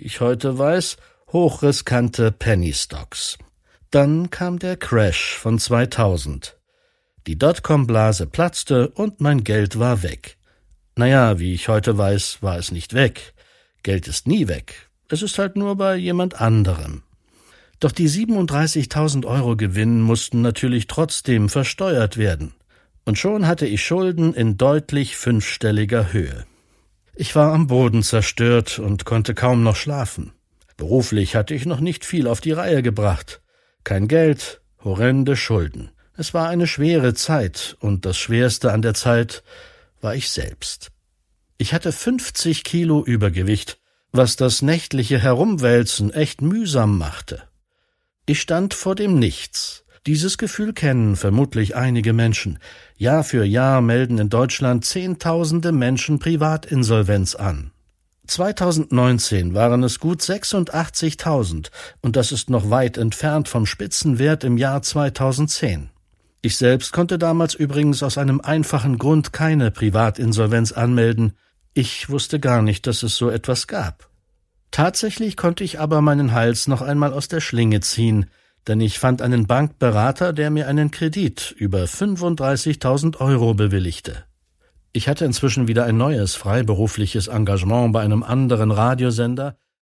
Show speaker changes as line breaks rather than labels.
ich heute weiß, hochriskante Penny Stocks. Dann kam der Crash von 2000. Die Dotcom-Blase platzte und mein Geld war weg. Naja, wie ich heute weiß, war es nicht weg. Geld ist nie weg. Es ist halt nur bei jemand anderem. Doch die 37.000 Euro Gewinn mussten natürlich trotzdem versteuert werden. Und schon hatte ich Schulden in deutlich 5-stelliger Höhe. Ich war am Boden zerstört und konnte kaum noch schlafen. Beruflich hatte ich noch nicht viel auf die Reihe gebracht. Kein Geld, horrende Schulden. Es war eine schwere Zeit, und das Schwerste an der Zeit war ich selbst. Ich hatte 50 Kilo Übergewicht, was das nächtliche Herumwälzen echt mühsam machte. Ich stand vor dem Nichts. Dieses Gefühl kennen vermutlich einige Menschen. Jahr für Jahr melden in Deutschland Zehntausende Menschen Privatinsolvenz an. 2019 waren es gut 86.000, und das ist noch weit entfernt vom Spitzenwert im Jahr 2010. Ich selbst konnte damals übrigens aus einem einfachen Grund keine Privatinsolvenz anmelden. Ich wusste gar nicht, dass es so etwas gab. Tatsächlich konnte ich aber meinen Hals noch einmal aus der Schlinge ziehen, denn ich fand einen Bankberater, der mir einen Kredit über 35.000 Euro bewilligte. Ich hatte inzwischen wieder ein neues freiberufliches Engagement bei einem anderen Radiosender